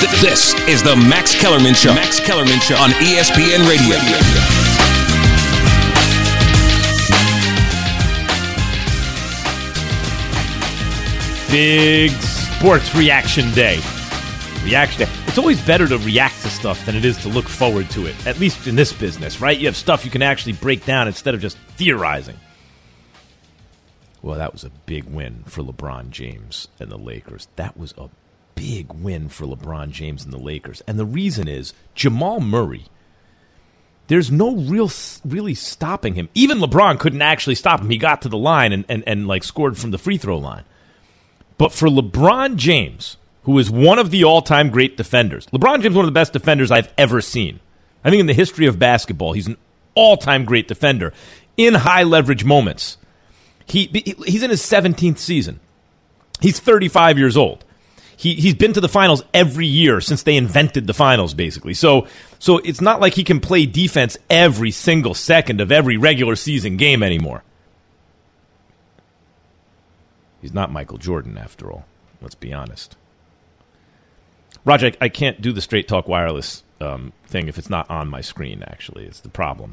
This is the Max Kellerman Show. Max Kellerman Show on ESPN Radio. Big sports reaction day. It's always better to react to stuff than it is to look forward to it, at least in this business, right? You have stuff you can actually break down instead of just theorizing. Well, that was a big win for LeBron James and the Lakers. That was a big win for LeBron James and the Lakers. And the reason is Jamal Murray, there's no really stopping him. Even LeBron couldn't actually stop him. He got to the line and like scored from the free throw line. But for LeBron James, who is one of the all-time great defenders, LeBron James is one of the best defenders I've ever seen. I think in the history of basketball, he's an all-time great defender in high-leverage moments. He's in his 17th season. He's 35 years old. He's been to the finals every year since they invented the finals, basically. So it's not like he can play defense every single second of every regular season game anymore. He's not Michael Jordan, after all. Let's be honest. Roger, I can't do the Straight Talk Wireless thing if it's not on my screen, actually. It's the problem.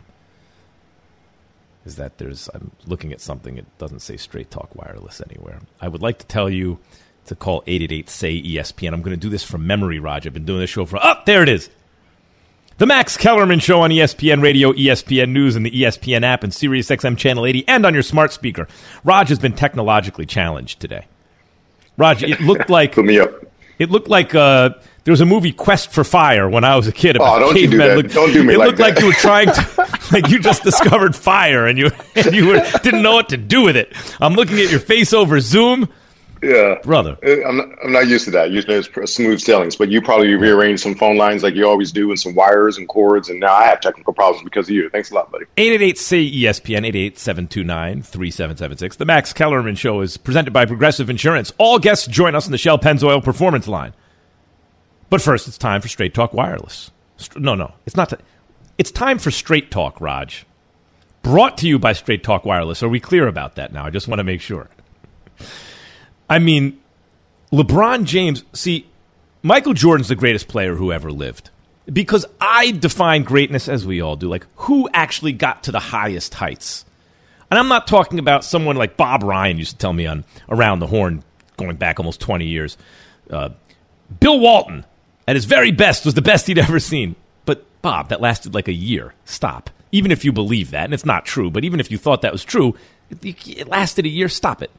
Is that I'm looking at something, it doesn't say Straight Talk Wireless anywhere. I would like to tell you to call 888-SAY-ESPN. I'm going to do this from memory, Raj. I've been doing this show for... Oh, there it is. The Max Kellerman Show on ESPN Radio, ESPN News, and the ESPN app, and SiriusXM Channel 80, and on your smart speaker. Raj has been technologically challenged today. Raj, it looked like... Put me up. It looked like there was a movie, Quest for Fire, when I was a kid. Oh, don't you do that. Don't do me like that. It looked like you were trying to, like you just discovered fire and you didn't know what to do with it. I'm looking at your face over Zoom. Yeah. Brother. I'm not used to that. Usually it's smooth sailings, but you probably rearranged some phone lines like you always do and some wires and cords, and now I have technical problems because of you. Thanks a lot, buddy. 888-SAY-ESPN, 888-729-3776. The Max Kellerman Show is presented by Progressive Insurance. All guests join us in the Shell Pennzoil Performance Line. But first, it's time for Straight Talk Wireless. No, it's not. It's time for Straight Talk, Raj. Brought to you by Straight Talk Wireless. Are we clear about that now? I just want to make sure. I mean, LeBron James, see, Michael Jordan's the greatest player who ever lived. Because I define greatness, as we all do, like who actually got to the highest heights. And I'm not talking about someone like Bob Ryan used to tell me on Around the Horn, going back almost 20 years. Bill Walton, at his very best, was the best he'd ever seen. But, Bob, that lasted like a year. Stop. Even if you believe that, and it's not true, but even if you thought that was true, it lasted a year. Stop it.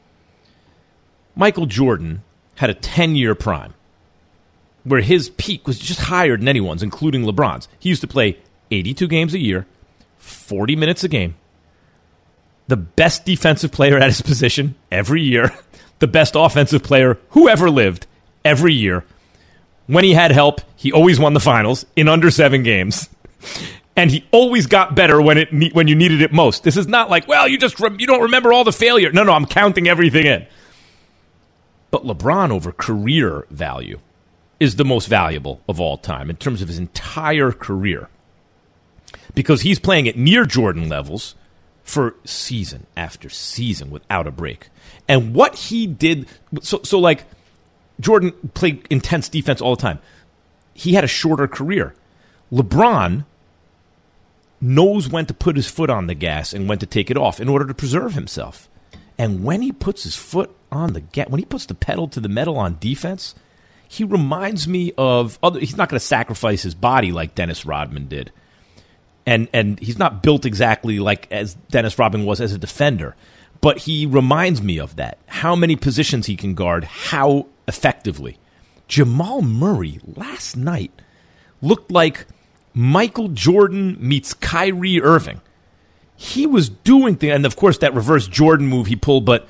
Michael Jordan had a 10-year prime where his peak was just higher than anyone's, including LeBron's. He used to play 82 games a year, 40 minutes a game, the best defensive player at his position every year, the best offensive player who ever lived every year. When he had help, he always won the finals in under 7 games. And he always got better when you needed it most. This is not like, well, you don't remember all the failure. No, I'm counting everything in. But LeBron, over career value, is the most valuable of all time in terms of his entire career. Because he's playing at near Jordan levels for season after season without a break. And what he did, so like Jordan played intense defense all the time. He had a shorter career. LeBron knows when to put his foot on the gas and when to take it off in order to preserve himself. And when he puts his foot on the gas, when he puts the pedal to the metal on defense, he reminds me of he's not going to sacrifice his body like Dennis Rodman did. And he's not built exactly like as Dennis Rodman was as a defender. But he reminds me of that. How many positions he can guard, how effectively. Jamal Murray last night looked like Michael Jordan meets Kyrie Irving. He was doing things, and of course that reverse Jordan move he pulled, but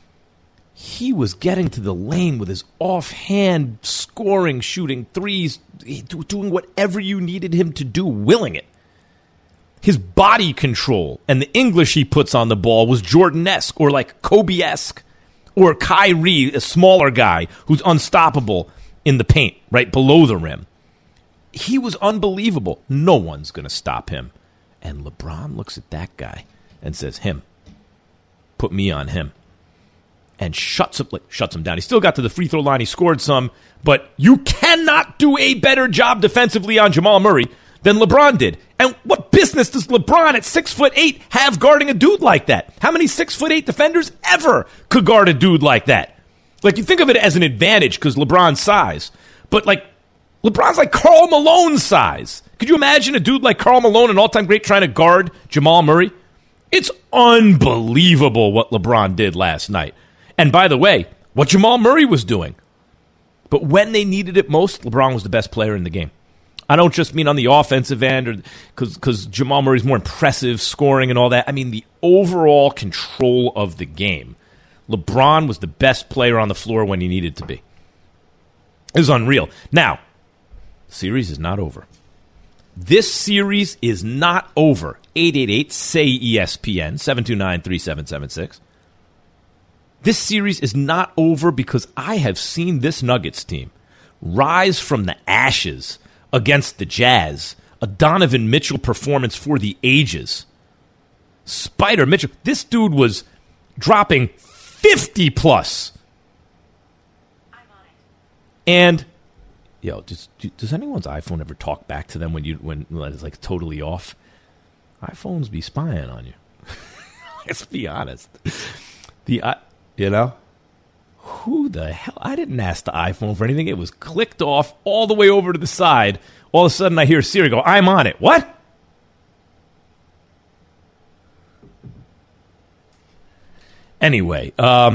he was getting to the lane with his offhand scoring, shooting threes, doing whatever you needed him to do, willing it. His body control and the English he puts on the ball was Jordan-esque or like Kobe-esque, or Kyrie, a smaller guy who's unstoppable in the paint, right below the rim. He was unbelievable. No one's going to stop him. And LeBron looks at that guy and says, him. Put me on him. and shuts him down. He still got to the free throw line. He scored some, but you cannot do a better job defensively on Jamal Murray than LeBron did. And what business does LeBron at 6'8" have guarding a dude like that? How many 6'8" defenders ever could guard a dude like that? Like, you think of it as an advantage because LeBron's size, but like LeBron's like Karl Malone's size. Could you imagine a dude like Karl Malone, an all-time great, trying to guard Jamal Murray? It's unbelievable what LeBron did last night. And by the way, what Jamal Murray was doing. But when they needed it most, LeBron was the best player in the game. I don't just mean on the offensive end or because Jamal Murray's more impressive scoring and all that. I mean the overall control of the game. LeBron was the best player on the floor when he needed to be. It was unreal. Now, the series is not over. This series is not over. 888-SAY-ESPN, 729-3776. This series is not over because I have seen this Nuggets team rise from the ashes against the Jazz. A Donovan Mitchell performance for the ages. Spider Mitchell. This dude was dropping 50-plus. And, does anyone's iPhone ever talk back to them when it's like totally off? iPhones be spying on you. Let's be honest. Who the hell? I didn't ask the iPhone for anything. It was clicked off all the way over to the side. All of a sudden I hear Siri go, "I'm on it." What? Anyway,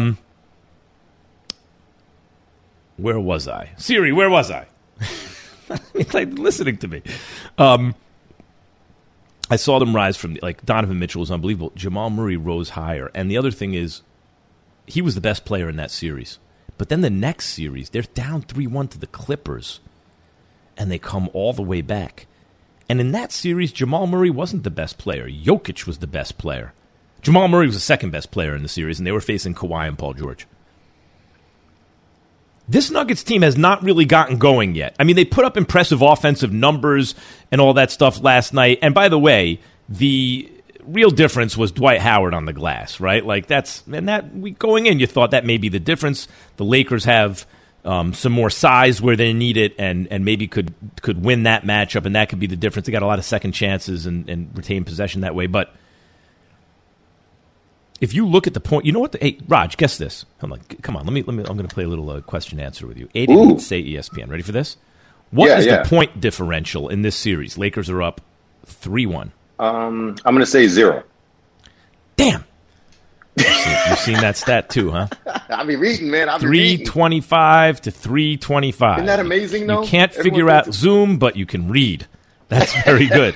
where was I? Siri, where was I? It's like listening to me. I saw them rise from, Donovan Mitchell was unbelievable. Jamal Murray rose higher. And the other thing is, he was the best player in that series. But then the next series, they're down 3-1 to the Clippers. And they come all the way back. And in that series, Jamal Murray wasn't the best player. Jokic was the best player. Jamal Murray was the second best player in the series, and they were facing Kawhi and Paul George. This Nuggets team has not really gotten going yet. I mean, they put up impressive offensive numbers and all that stuff last night. And by the way, the real difference was Dwight Howard on the glass, right? Going in, you thought that may be the difference. The Lakers have some more size where they need it, and maybe could win that matchup, and that could be the difference. They got a lot of second chances and retain possession that way. But if you look at the point, you know what? Hey, Raj, guess this. Come on. Let me. I'm going to play a little question answer with you. 888 say ESPN. Ready for this? What is the point differential in this series? Lakers are up 3-1. I'm going to say 0. Damn. You've seen that stat too, huh? I'll be reading, man. 325 to 325. Isn't that amazing, though? You can't figure out Zoom, but you can read. That's very good.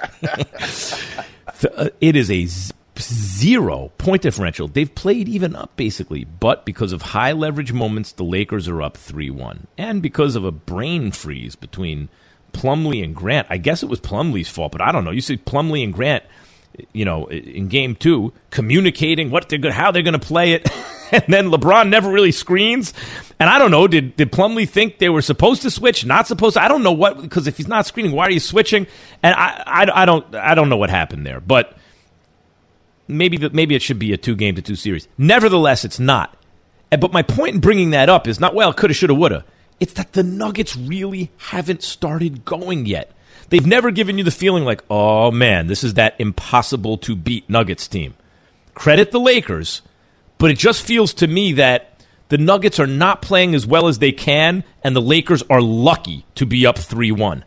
It is a 0 point differential. They've played even up, basically. But because of high leverage moments, the Lakers are up 3-1. And because of a brain freeze between Plumlee and Grant. I guess it was Plumlee's fault, but I don't know. You see Plumlee and Grant, in game 2, communicating how they're going to play it. And then LeBron never really screens. And I don't know, did Plumlee think they were supposed to switch, not supposed to? I don't know what, because if he's not screening, why are you switching? And I don't know what happened there. But maybe it should be a 2-game to 2 series. Nevertheless, it's not. But my point in bringing that up is not, coulda, shoulda, woulda. It's that the Nuggets really haven't started going yet. They've never given you the feeling like, oh, man, this is that impossible-to-beat Nuggets team. Credit the Lakers, but it just feels to me that the Nuggets are not playing as well as they can, and the Lakers are lucky to be up 3-1.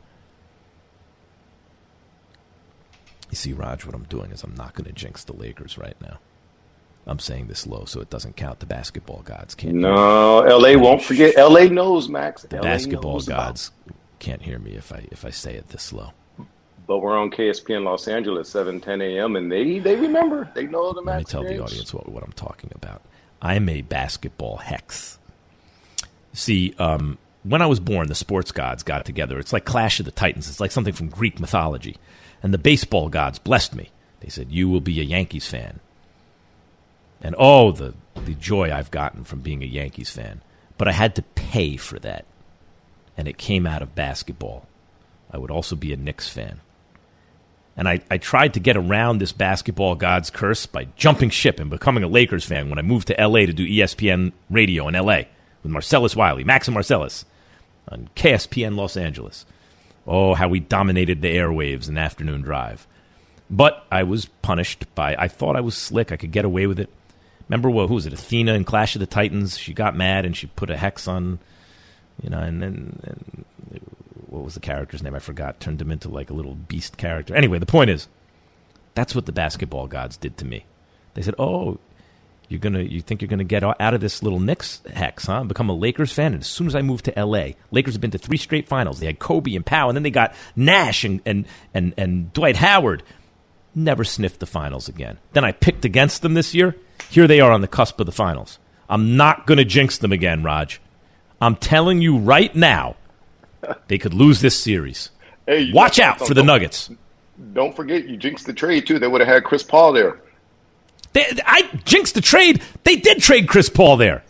You see, Raj, what I'm doing is I'm not going to jinx the Lakers right now. I'm saying this low so it doesn't count. The basketball gods can't. No, LA won't forget. LA knows, Max. The basketball gods can't hear me if I say it this low. But we're on KSPN Los Angeles, 7:10 a.m., and they remember. They know the Max. Let me tell the audience what I'm talking about. I'm a basketball hex. See, when I was born, the sports gods got together. It's like Clash of the Titans. It's like something from Greek mythology. And the baseball gods blessed me. They said, you will be a Yankees fan. And the joy I've gotten from being a Yankees fan. But I had to pay for that. And it came out of basketball. I would also be a Knicks fan. And I tried to get around this basketball god's curse by jumping ship and becoming a Lakers fan when I moved to L.A. to do ESPN radio in L.A. with Marcellus Wiley, Max and Marcellus, on KSPN Los Angeles. Oh, how we dominated the airwaves in Afternoon Drive. But I was punished I thought I was slick. I could get away with it. Remember, who was it, Athena in Clash of the Titans? She got mad and she put a hex on, and then what was the character's name? I forgot. Turned him into like a little beast character. Anyway, the point is, that's what the basketball gods did to me. They said, "Oh, you think you're gonna get out of this little Knicks hex, huh? Become a Lakers fan." And as soon as I moved to L.A., Lakers have been to 3 straight finals. They had Kobe and Powell, and then they got Nash and Dwight Howard. Never sniffed the finals again. Then I picked against them this year. Here they are on the cusp of the finals. I'm not gonna jinx them again, Raj. I'm telling you right now. They could lose this series. Hey, watch out for the Nuggets. Don't forget, you jinxed the trade, too. They would have had Chris Paul there. I jinxed the trade. They did trade Chris Paul there.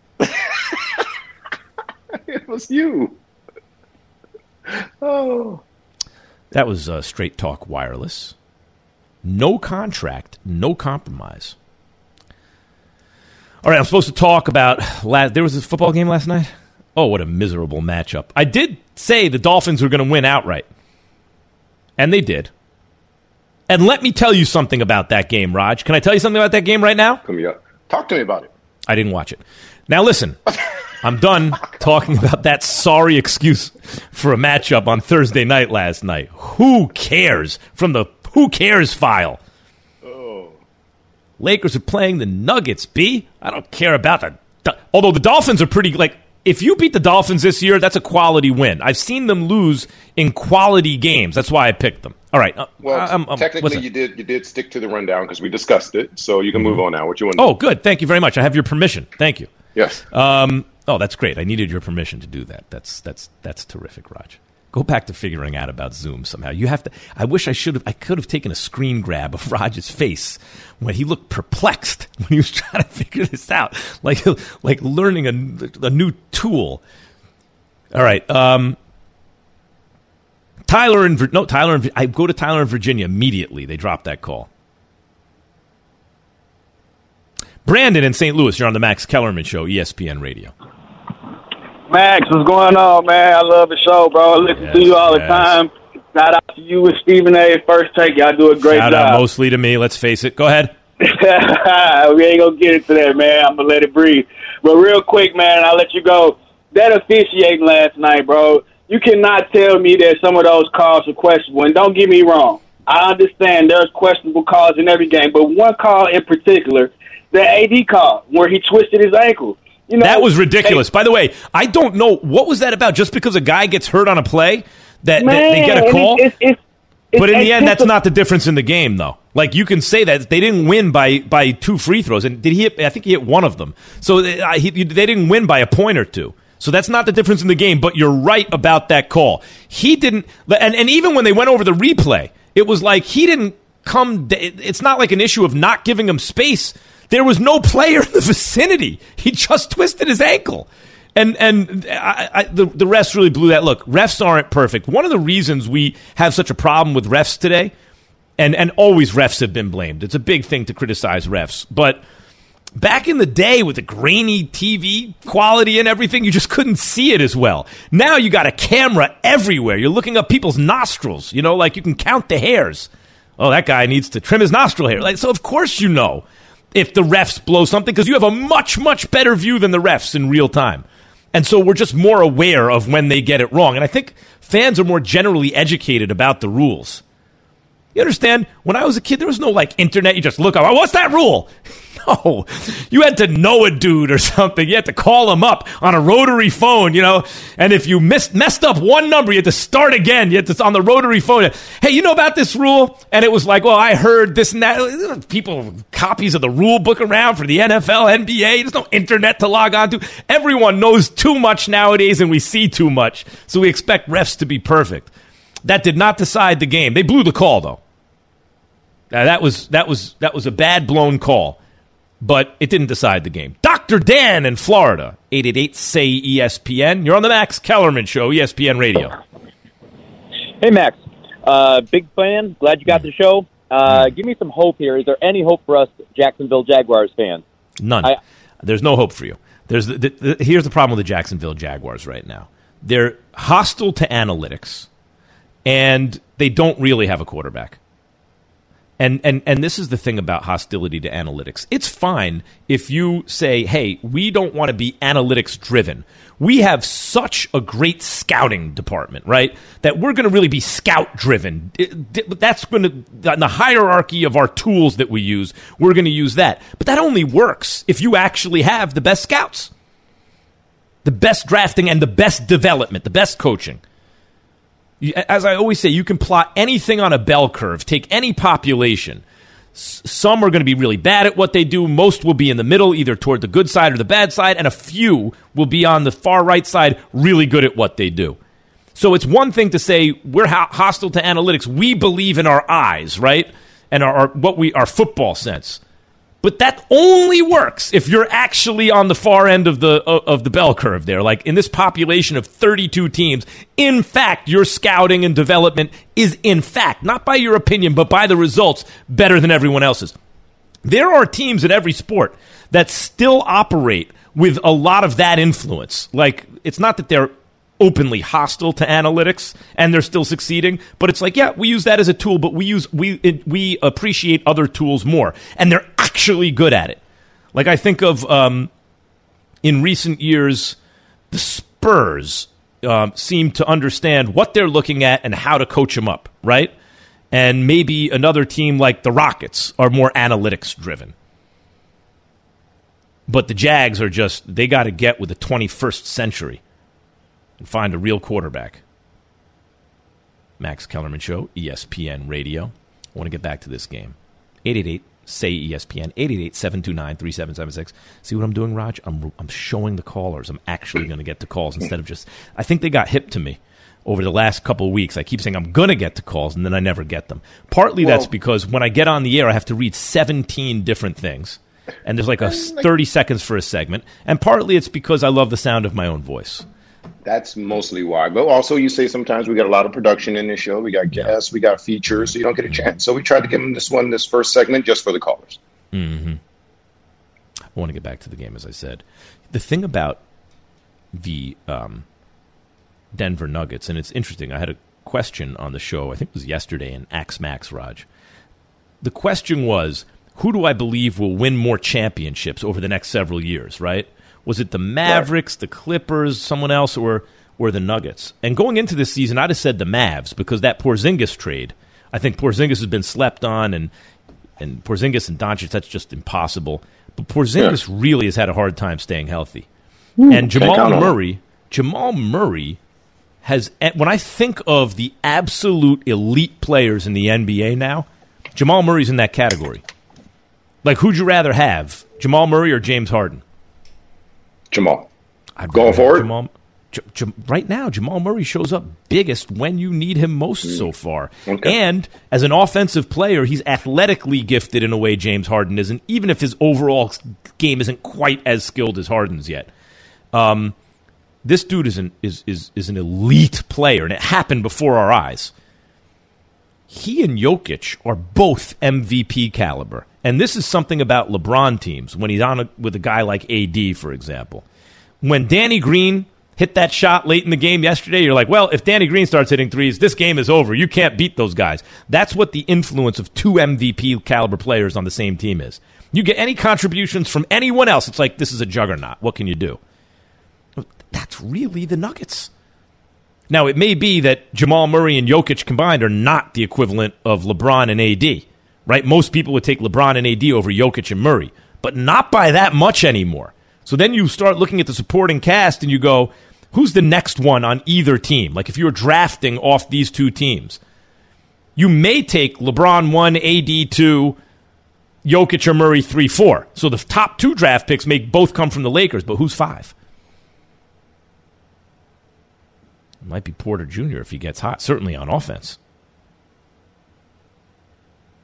It was you. Oh. That was Straight Talk Wireless. No contract, no compromise. All right, I'm supposed to talk about there was a football game last night. Oh, what a miserable matchup. I did say the Dolphins were going to win outright. And they did. And let me tell you something about that game, Raj. Can I tell you something about that game right now? Talk to me about it. I didn't watch it. Now listen, I'm done talking about that sorry excuse for a matchup on Thursday night last night. Who cares? From the Who Cares file. Oh. Lakers are playing the Nuggets, B. I don't care about although the Dolphins are pretty, if you beat the Dolphins this year, that's a quality win. I've seen them lose in quality games. That's why I picked them. All right. Technically, you did stick to the rundown because we discussed it, so you can move on now. What you want? Oh, good. Thank you very much. I have your permission. Thank you. Yes. Oh, that's great. I needed your permission to do that. That's terrific, Raj. Go back to figuring out about Zoom somehow. You have to. I wish I could have taken a screen grab of Raj's face when he looked perplexed when he was trying to figure this out, like learning a new tool. All right. Tyler and I go to Tyler in Virginia immediately. They dropped that call. Brandon in St. Louis. You're on the Max Kellerman Show, ESPN Radio. Max, what's going on, man? I love the show, bro. I listen to you all the time. Shout out to you and Stephen A. First Take. Y'all do a great job. Shout out mostly to me. Let's face it. Go ahead. We ain't going to get into that, man. I'm going to let it breathe. But real quick, man, I'll let you go. That officiating last night, bro, you cannot tell me that some of those calls are questionable. And don't get me wrong. I understand there's questionable calls in every game. But one call in particular, the AD call, where he twisted his ankle. That was ridiculous. By the way, I don't know. What was that about? Just because a guy gets hurt on a play, that they get a call? But in the end, that's not the difference in the game, though. Like, you can say that they didn't win by 2 free throws. And did he hit? I think he hit one of them. So they didn't win by a point or two. So that's not the difference in the game. But you're right about that call. He didn't. And even when they went over the replay, it was like he didn't come. It's not like an issue of not giving him space. There was no player in the vicinity. He just twisted his ankle. And the refs really blew that. Look, refs aren't perfect. One of the reasons we have such a problem with refs today, and always refs have been blamed. It's a big thing to criticize refs. But back in the day with the grainy TV quality and everything, you just couldn't see it as well. Now you got a camera everywhere. You're looking up people's nostrils. Like you can count the hairs. Oh, that guy needs to trim his nostril hair. So of course you know if the refs blow something, because you have a much, much better view than the refs in real time. And so we're just more aware of when they get it wrong. And I think fans are more generally educated about the rules. You understand? When I was a kid, there was no, internet. You just look up, what's that rule? No. You had to know a dude or something. You had to call him up on a rotary phone, And if you messed up one number, you had to start again. You had to, on the rotary phone, hey, you know about this rule? And it was like, well, I heard this and that. People, copies of the rule book around for the NFL, NBA. There's no internet to log on to. Everyone knows too much nowadays, and we see too much. So we expect refs to be perfect. That did not decide the game. They blew the call, though. That was a bad blown call, but it didn't decide the game. Dr. Dan in Florida, 888-SAY-ESPN. You're on the Max Kellerman Show, ESPN Radio. Hey, Max. Big fan. Glad you got the show. Give me some hope here. Is there any hope for us Jacksonville Jaguars fans? None. There's no hope for you. Here's the problem with the Jacksonville Jaguars right now. They're hostile to analytics, and they don't really have a quarterback. And this is the thing about hostility to analytics. It's fine if you say, hey, we don't want to be analytics driven. We have such a great scouting department, right, that we're going to really be scout driven. That's going to, in the hierarchy of our tools that we use, we're going to use that. But that only works if you actually have the best scouts, the best drafting, and the best development, the best coaching. As I always say, you can plot anything on a bell curve, take any population. Some are going to be really bad at what they do. Most will be in the middle, either toward the good side or the bad side, and a few will be on the far right side, really good at what they do. So it's one thing to say we're hostile to analytics. We believe in our eyes, right, and our football sense. But that only works if you're actually on the far end of the bell curve there. Like in this population of 32 teams, in fact, your scouting and development is in fact, not by your opinion, but by the results, better than everyone else's. There are teams in every sport that still operate with a lot of that influence. Like, it's not that they're openly hostile to analytics and they're still succeeding, but it's like, yeah, we use that as a tool, but we appreciate other tools more, and they're actually good at it. Like, I think of in recent years, the Spurs seem to understand what they're looking at and how to coach them up, right? And maybe another team like the Rockets are more analytics driven. But the Jags are just, they got to get with the 21st century and find a real quarterback. Max Kellerman Show, ESPN Radio. I want to get back to this game. 888-SAY-ESPN, 888-729-3776. See what I'm doing, Raj? I'm showing the callers. I'm actually going to get to calls instead of just... I think they got hip to me over the last couple of weeks. I keep saying I'm going to get to calls, and then I never get them. Partly that's because when I get on the air, I have to read 17 different things, and there's like 30 seconds for a segment. And partly it's because I love the sound of my own voice. That's mostly why. But also, you say sometimes we got a lot of production in this show. We got guests, we got features, so you don't get a chance. So we tried to give them this first segment, just for the callers. Mm-hmm. I want to get back to the game, as I said. The thing about the Denver Nuggets, and it's interesting, I had a question on the show, I think it was yesterday, in Axe Max, Raj. The question was, who do I believe will win more championships over the next several years, right? Was it the Mavericks, the Clippers, someone else, or the Nuggets? And going into this season, I'd have said the Mavs, because that Porzingis trade, I think Porzingis has been slept on, and Porzingis and Doncic, that's just impossible. But Porzingis really has had a hard time staying healthy. And Jamal Murray has, when I think of the absolute elite players in the NBA now, Jamal Murray's in that category. Like, who'd you rather have, Jamal Murray or James Harden? Jamal. Going forward? Right now, Jamal Murray shows up biggest when you need him most so far. Okay. And as an offensive player, he's athletically gifted in a way James Harden isn't, even if his overall game isn't quite as skilled as Harden's yet. This dude is an elite player, and it happened before our eyes. He and Jokic are both MVP caliber. And this is something about LeBron teams, when he's on with a guy like AD, for example. When Danny Green hit that shot late in the game yesterday, you're like, well, if Danny Green starts hitting threes, this game is over. You can't beat those guys. That's what the influence of two MVP caliber players on the same team is. You get any contributions from anyone else, it's like, this is a juggernaut. What can you do? That's really the Nuggets. Now, it may be that Jamal Murray and Jokic combined are not the equivalent of LeBron and AD, right? Most people would take LeBron and AD over Jokic and Murray, but not by that much anymore. So then you start looking at the supporting cast and you go, who's the next one on either team? Like, if you're drafting off these two teams, you may take LeBron 1, AD 2, Jokic or Murray 3, 4. So the top two draft picks may both come from the Lakers, but who's 5? It might be Porter Jr. if he gets hot, certainly on offense.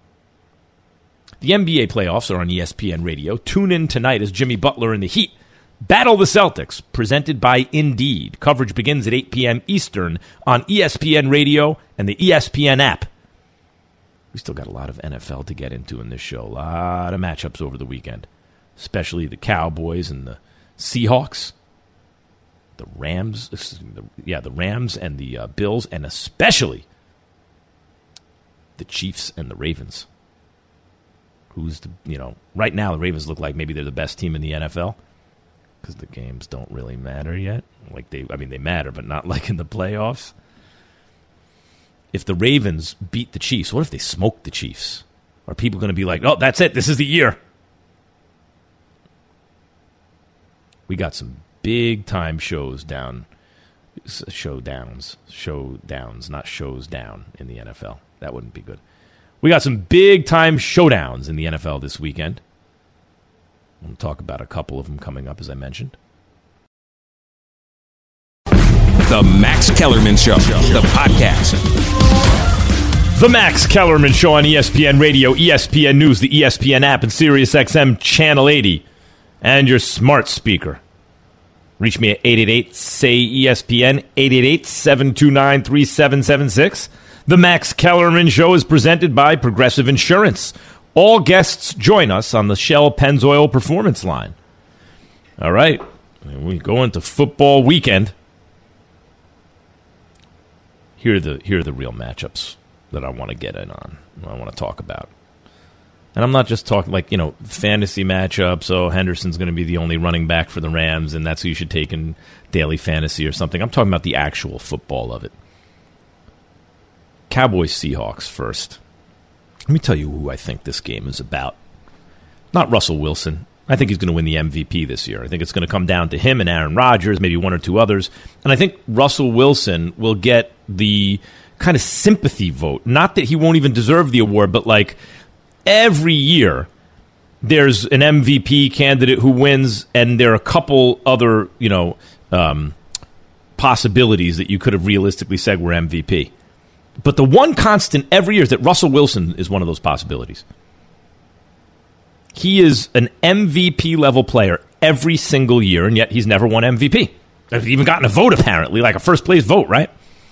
The NBA playoffs are on ESPN Radio. Tune in tonight as Jimmy Butler and the Heat Battle the Celtics, presented by Indeed. Coverage begins at 8 p.m. Eastern on ESPN Radio and the ESPN app. We still got a lot of NFL to get into in this show. A lot of matchups over the weekend, especially the Cowboys and the Seahawks, the Rams, the Rams and the Bills, and especially the Chiefs and the Ravens. Right now the Ravens look like maybe they're the best team in the NFL. Because the games don't really matter yet. They matter, but not like in the playoffs. If the Ravens beat the Chiefs, what if they smoke the Chiefs? Are people going to be like, oh, that's it, this is the year? We got some big-time showdowns, not shows down in the NFL. That wouldn't be good. We got some big-time showdowns in the NFL this weekend. We'll talk about a couple of them coming up, as I mentioned. The Max Kellerman Show, the podcast. The Max Kellerman Show on ESPN Radio, ESPN News, the ESPN app, and SiriusXM Channel 80, and your smart speaker. Reach me at 888-SAY-ESPN, 888-729-3776. The Max Kellerman Show is presented by Progressive Insurance. All guests join us on the Shell Pennzoil Performance Line. All right, we go into football weekend. Here are the real matchups that I want to get in on, I want to talk about. And I'm not just talking fantasy matchups. Oh, Henderson's going to be the only running back for the Rams, and that's who you should take in daily fantasy or something. I'm talking about the actual football of it. Cowboys-Seahawks first. Let me tell you who I think this game is about. Not Russell Wilson. I think he's going to win the MVP this year. I think it's going to come down to him and Aaron Rodgers, maybe one or two others. And I think Russell Wilson will get the kind of sympathy vote. Not that he won't even deserve the award, but every year there's an MVP candidate who wins, and there are a couple other, possibilities that you could have realistically said were MVP. But the one constant every year is that Russell Wilson is one of those possibilities. He is an MVP-level player every single year, and yet he's never won MVP. He's even gotten a vote, apparently, like a first-place vote, right?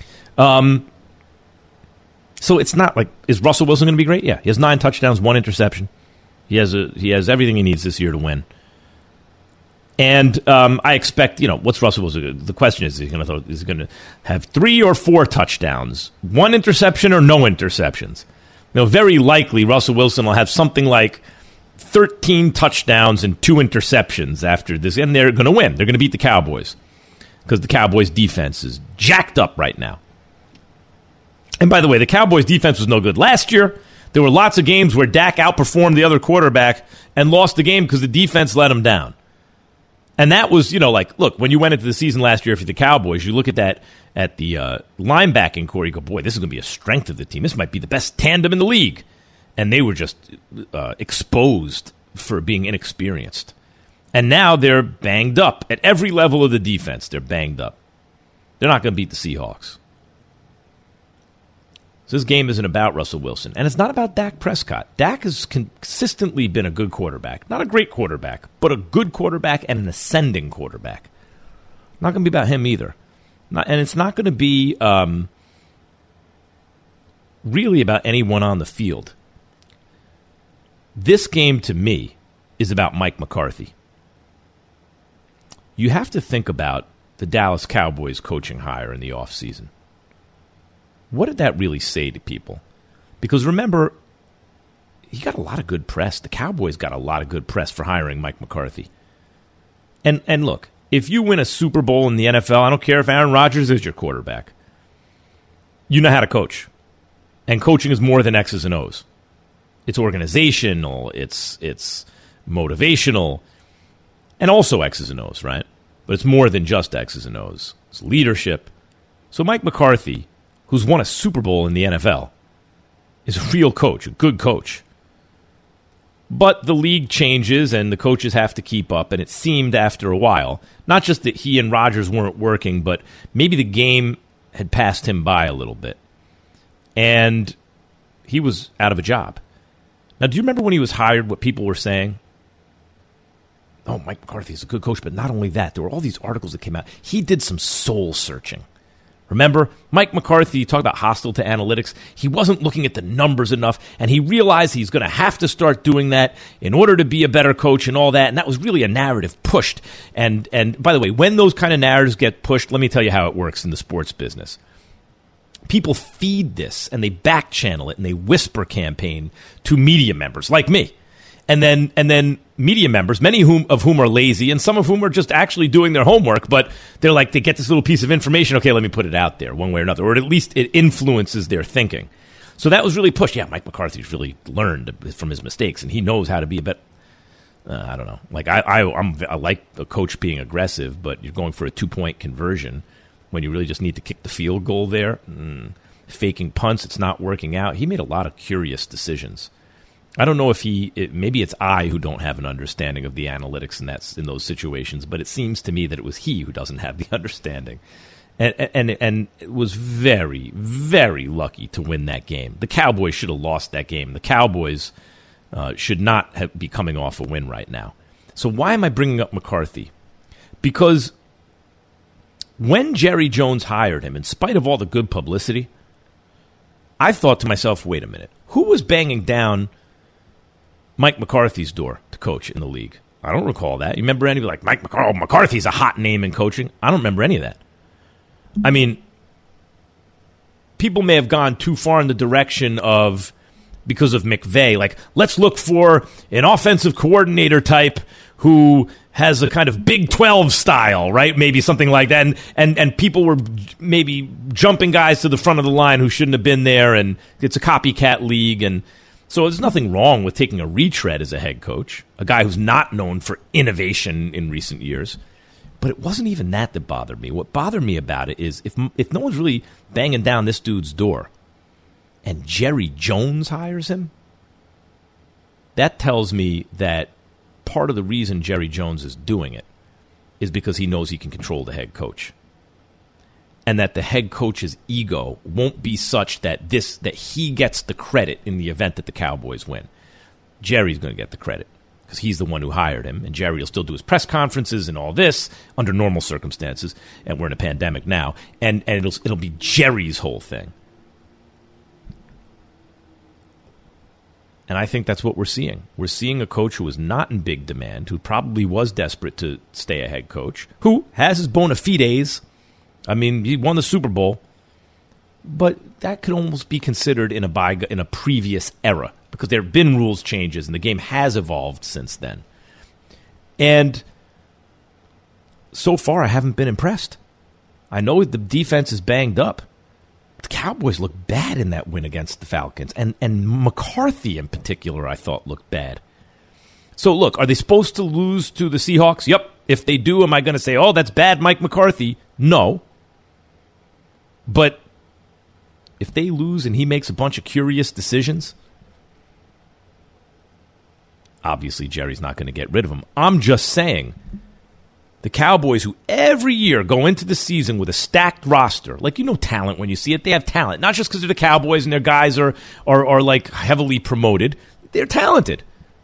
So it's not is Russell Wilson going to be great? Yeah. He has 9 touchdowns, 1 interception. He has everything he needs this year to win. And I expect, what's Russell Wilson? The question is he going to have 3 or 4 touchdowns, 1 interception or no interceptions? Very likely Russell Wilson will have something like 13 touchdowns and 2 interceptions after this, and they're going to win. They're going to beat the Cowboys because the Cowboys' defense is jacked up right now. And by the way, the Cowboys' defense was no good last year. There were lots of games where Dak outperformed the other quarterback and lost the game because the defense let him down. And that was, look, when you went into the season last year for the Cowboys, you look at that at the linebacking core, you go, boy, this is going to be a strength of the team. This might be the best tandem in the league. And they were just exposed for being inexperienced. And now they're banged up. At every level of the defense, they're banged up. They're not going to beat the Seahawks. So this game isn't about Russell Wilson. And it's not about Dak Prescott. Dak has consistently been a good quarterback. Not a great quarterback, but a good quarterback and an ascending quarterback. Not going to be about him either. And it's not going to be really about anyone on the field. This game, to me, is about Mike McCarthy. You have to think about the Dallas Cowboys coaching hire in the offseason. What did that really say to people? Because remember, he got a lot of good press. The Cowboys got a lot of good press for hiring Mike McCarthy. And look, if you win a Super Bowl in the NFL, I don't care if Aaron Rodgers is your quarterback. You know how to coach. And coaching is more than X's and O's. It's organizational, it's motivational, and also X's and O's, right? But it's more than just X's and O's. It's leadership. So Mike McCarthy, who's won a Super Bowl in the NFL, is a real coach, a good coach. But the league changes and the coaches have to keep up, and it seemed after a while, not just that he and Rodgers weren't working, but maybe the game had passed him by a little bit. And he was out of a job. Now, do you remember when he was hired what people were saying? oh, Mike McCarthy is a good coach, but not only that, there were all these articles that came out. He did some soul searching. Remember, Mike McCarthy talked about hostile to analytics. He wasn't looking at the numbers enough, and he realized he's going to have to start doing that in order to be a better coach and all that, and that was really a narrative pushed. And by the way, when those kind of narratives get pushed, let me tell you how it works in the sports business. People feed this, and they back channel it, and they whisper campaign to media members like me. And then media members, many of whom are lazy and some of whom are just actually doing their homework, but they're like, they get this little piece of information, okay, let me put it out there one way or another, or at least it influences their thinking. So that was really pushed. Yeah, Mike McCarthy's really learned from his mistakes, and he knows how to be a bit, I don't know. Like, I like a coach being aggressive, but you're going for a 2-point conversion when you really just need to kick the field goal there. Faking punts, it's not working out. He made a lot of curious decisions. I don't know if maybe it's I who don't have an understanding of the analytics in those situations, but it seems to me that it was he who doesn't have the understanding. And it was very, very lucky to win that game. The Cowboys should have lost that game. The Cowboys should not be coming off a win right now. So why am I bringing up McCarthy? Because when Jerry Jones hired him, in spite of all the good publicity, I thought to myself, wait a minute, who was banging down Mike McCarthy's door to coach in the league? I don't recall that. You remember anybody like McCarthy's a hot name in coaching? I don't remember any of that. I mean, people may have gone too far in the direction of, because of McVay, like, let's look for an offensive coordinator type who has a kind of Big 12 style, right? Maybe something like that. And people were maybe jumping guys to the front of the line who shouldn't have been there, and it's a copycat league. And so there's nothing wrong with taking a retread as a head coach, a guy who's not known for innovation in recent years. But it wasn't even that bothered me. What bothered me about it is if no one's really banging down this dude's door and Jerry Jones hires him, that tells me that part of the reason Jerry Jones is doing it is because he knows he can control the head coach. And that the head coach's ego won't be such that he gets the credit in the event that the Cowboys win. Jerry's going to get the credit because he's the one who hired him, and Jerry will still do his press conferences and all this under normal circumstances, and we're in a pandemic now, and it'll be Jerry's whole thing. And I think that's what we're seeing. We're seeing a coach who is not in big demand, who probably was desperate to stay a head coach, who has his bona fides. I mean, he won the Super Bowl, but that could almost be considered in a previous era because there have been rules changes and the game has evolved since then. And so far, I haven't been impressed. I know the defense is banged up. The Cowboys look bad in that win against the Falcons, and McCarthy in particular, I thought looked bad. So look, are they supposed to lose to the Seahawks? Yep. If they do, am I going to say, oh, that's bad, Mike McCarthy? No. But if they lose and he makes a bunch of curious decisions, obviously Jerry's not going to get rid of him. I'm just saying, the Cowboys, who every year go into the season with a stacked roster, like, talent when you see it. They have talent, not just because they're the Cowboys and their guys are like heavily promoted. They're talented.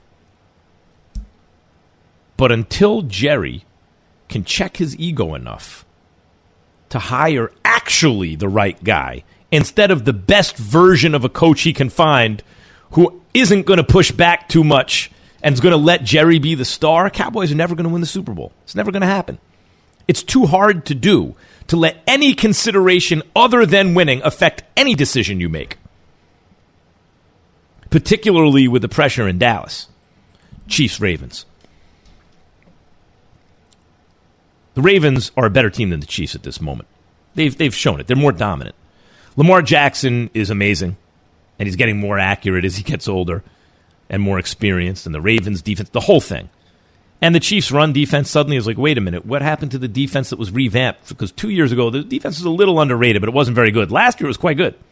But until Jerry can check his ego enough to hire actually the right guy instead of the best version of a coach he can find who isn't going to push back too much and is going to let Jerry be the star, Cowboys are never going to win the Super Bowl. It's never going to happen. It's too hard to do, to let any consideration other than winning affect any decision you make, particularly with the pressure in Dallas. Chiefs-Ravens. The Ravens are a better team than the Chiefs at this moment. They've shown it. They're more dominant. Lamar Jackson is amazing, and he's getting more accurate as he gets older and more experienced, and the Ravens' defense, the whole thing. And the Chiefs' run defense suddenly is like, wait a minute, what happened to the defense that was revamped? Because 2 years ago, the defense was a little underrated, but it wasn't very good. Last year, it was quite good.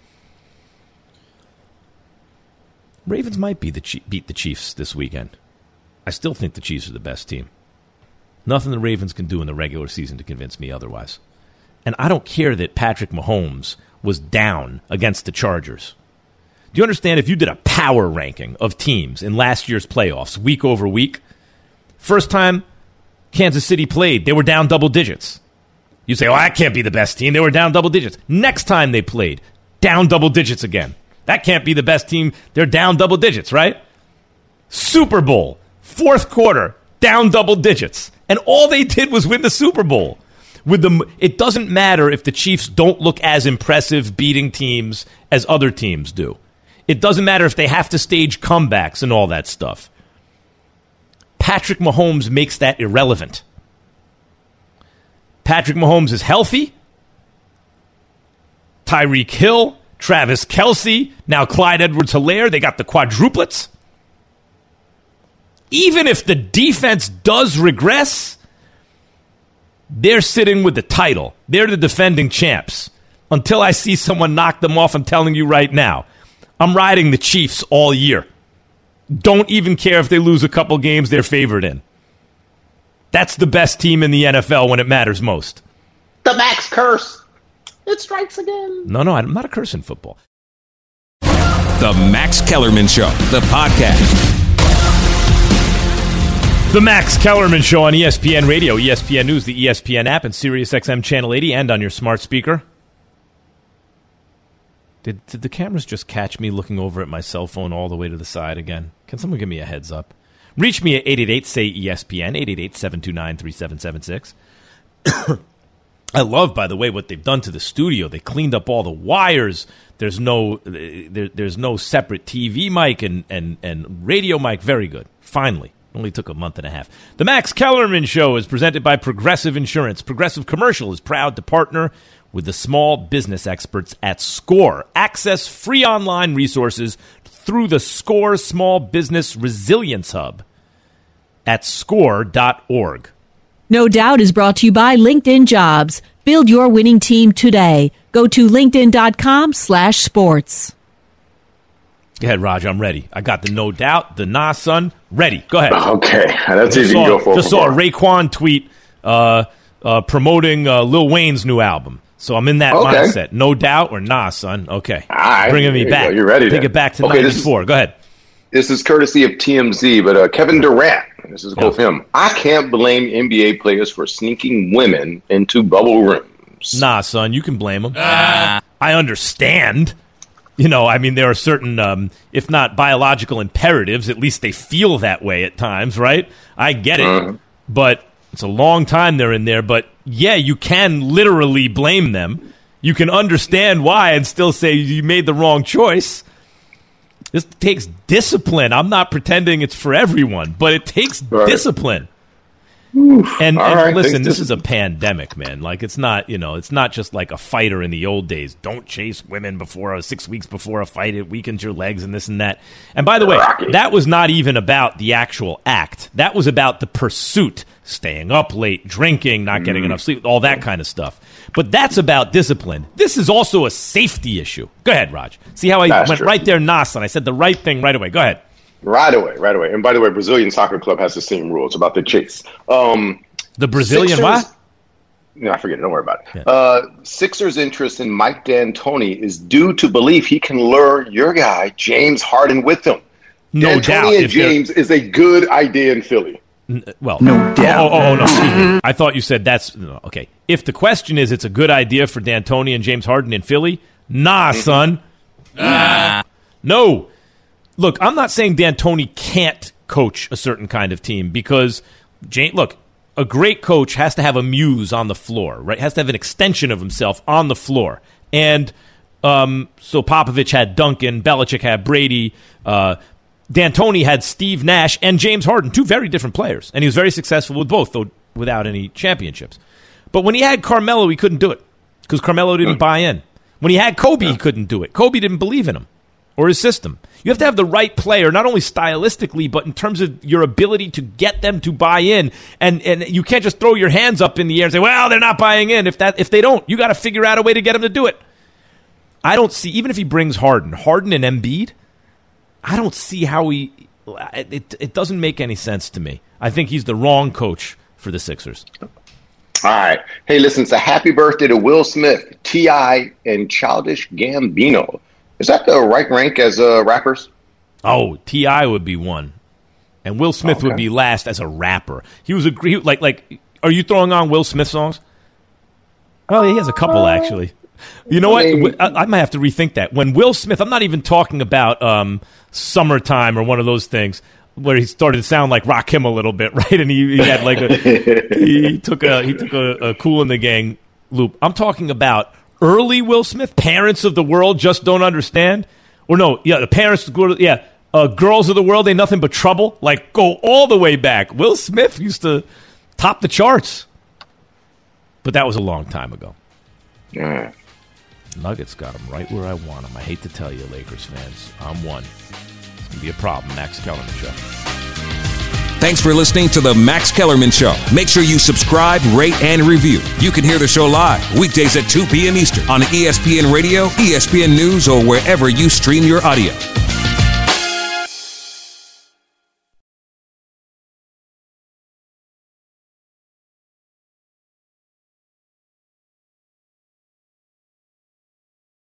Ravens might beat the Chiefs this weekend. I still think the Chiefs are the best team. Nothing the Ravens can do in the regular season to convince me otherwise. And I don't care that Patrick Mahomes was down against the Chargers. Do you understand if you did a power ranking of teams in last year's playoffs, week over week, first time Kansas City played, they were down double digits. You say, oh, that can't be the best team. They were down double digits. Next time they played, down double digits again. That can't be the best team. They're down double digits, right? Super Bowl, fourth quarter, down double digits. And all they did was win the Super Bowl. It doesn't matter if the Chiefs don't look as impressive beating teams as other teams do. It doesn't matter if they have to stage comebacks and all that stuff. Patrick Mahomes makes that irrelevant. Patrick Mahomes is healthy. Tyreek Hill, Travis Kelce, now Clyde Edwards-Helaire. They got the quadruplets. Even if the defense does regress, they're sitting with the title. They're the defending champs. Until I see someone knock them off, I'm telling you right now, I'm riding the Chiefs all year. Don't even care if they lose a couple games they're favored in. That's the best team in the NFL when it matters most. The Max curse. It strikes again. No, I'm not a curse in football. The Max Kellerman Show, the podcast. The Max Kellerman Show on ESPN Radio, ESPN News, the ESPN app, and SiriusXM Channel 80, and on your smart speaker. Did the cameras just catch me looking over at my cell phone all the way to the side again? Can someone give me a heads up? Reach me at 888-SAY-ESPN, 888-729-3776. I love, by the way, what they've done to the studio. They cleaned up all the wires. There's no separate TV mic and radio mic. Very good. Finally. Only took a month and a half. The Max Kellerman Show is presented by Progressive Insurance. Progressive Commercial is proud to partner with the small business experts at SCORE. Access free online resources through the SCORE Small Business Resilience Hub at score.org. No Doubt is brought to you by LinkedIn Jobs. Build your winning team today. Go to linkedin.com/sports. Go ahead, Raj. I'm ready. I got the No Doubt, the Nah Son, ready. Go ahead. Okay. That's easy to go for. Just saw a Raekwon tweet promoting Lil Wayne's new album. So I'm in that mindset. No Doubt or Nah, son. Okay. All right. Bringing me back. You're ready. Take it back to 94. Go ahead. This is courtesy of TMZ, but Kevin Durant, this is a quote from him. I can't blame NBA players for sneaking women into bubble rooms. Nah, son. You can blame them. I understand. There are certain, if not biological imperatives, at least they feel that way at times, right? I get it. But it's a long time they're in there. But, yeah, you can literally blame them. You can understand why and still say you made the wrong choice. This takes discipline. I'm not pretending it's for everyone, but it takes discipline. And listen, this is a pandemic, man. Like, it's not, it's not just like a fighter in the old days. Don't chase women 6 weeks before a fight. It weakens your legs and this and that. And by the way, that was not even about the actual act. That was about the pursuit, staying up late, drinking, not getting enough sleep, all that kind of stuff. But that's about discipline. This is also a safety issue. Go ahead, Raj. See how I went right there, Nasan. I said the right thing right away. Go ahead. Right away. And by the way, Brazilian Soccer Club has the same rules about the chase. The Brazilian Sixers, what? No, I forget it. Don't worry about it. Yeah. Sixers' interest in Mike D'Antoni is due to belief he can lure your guy, James Harden, with him. No doubt. D'Antoni and James is a good idea in Philly. Well, no doubt. Oh, no. Excuse me. I thought you said that's okay. If the question is it's a good idea for D'Antoni and James Harden in Philly, nah, son. No. Look, I'm not saying D'Antoni can't coach a certain kind of team because, a great coach has to have a muse on the floor, right? Has to have an extension of himself on the floor. And so Popovich had Duncan, Belichick had Brady, D'Antoni had Steve Nash and James Harden, two very different players. And he was very successful with both, though without any championships. But when he had Carmelo, he couldn't do it because Carmelo didn't buy in. When he had Kobe, he couldn't do it. Kobe didn't believe in him or his system. You have to have the right player, not only stylistically, but in terms of your ability to get them to buy in. And you can't just throw your hands up in the air and say, well, they're not buying in. If they don't, you got to figure out a way to get them to do it. I don't see, even if he brings Harden and Embiid, I don't see how it doesn't make any sense to me. I think he's the wrong coach for the Sixers. All right. Hey, listen, it's a happy birthday to Will Smith, T.I., and Childish Gambino. Is that the right rank as rappers? Oh, T.I. would be one. and Will Smith would be last as a rapper. He was like. Are you throwing on Will Smith songs? Oh, he has a couple actually. You know what? I might have to rethink that. When Will Smith, I'm not even talking about Summertime or one of those things where he started to sound like Rakim a little bit, right? And he had like he took a Kool in the Gang loop. I'm talking about early Will Smith, Parents of the World Just Don't Understand. Or no, yeah, the Parents of the World, yeah, Girls of the World Ain't Nothing But Trouble. Like, go all the way back. Will Smith used to top the charts. But that was a long time ago. Yeah. Nuggets got him right where I want him. I hate to tell you, Lakers fans. I'm one. It's going to be a problem. Max Kellerman Show. Thanks for listening to the Max Kellerman Show. Make sure you subscribe, rate, and review. You can hear the show live weekdays at 2 p.m. Eastern on ESPN Radio, ESPN News, or wherever you stream your audio.